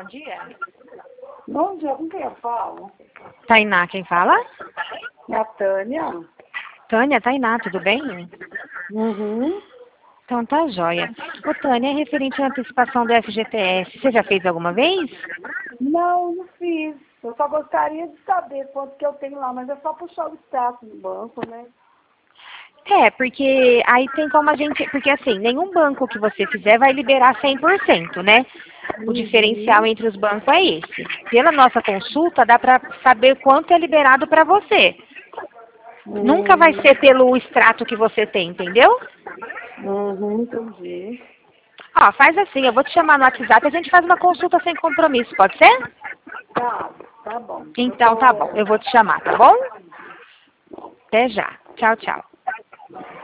dia. Bom dia, com quem eu falo? Tainá, quem fala? É a Tânia. Tânia, Tainá, tudo bem? Uhum. Então tá jóia. Ô Tânia, é referente à antecipação do FGTS, você já fez alguma vez? Não fiz. Eu só gostaria de saber quanto que eu tenho lá, mas é só puxar o extrato do banco, né? É, porque aí tem como a gente... Porque assim, nenhum banco que você fizer vai liberar 100%, né? O diferencial entre os bancos é esse. Pela nossa consulta, dá para saber quanto é liberado para você. Nunca vai ser pelo extrato que você tem, entendeu? Entendi. Ó, faz assim, eu vou te chamar no WhatsApp e a gente faz uma consulta sem compromisso, pode ser? Tá bom. Então tá bom, eu vou te chamar, tá bom? Até já. Tchau, tchau.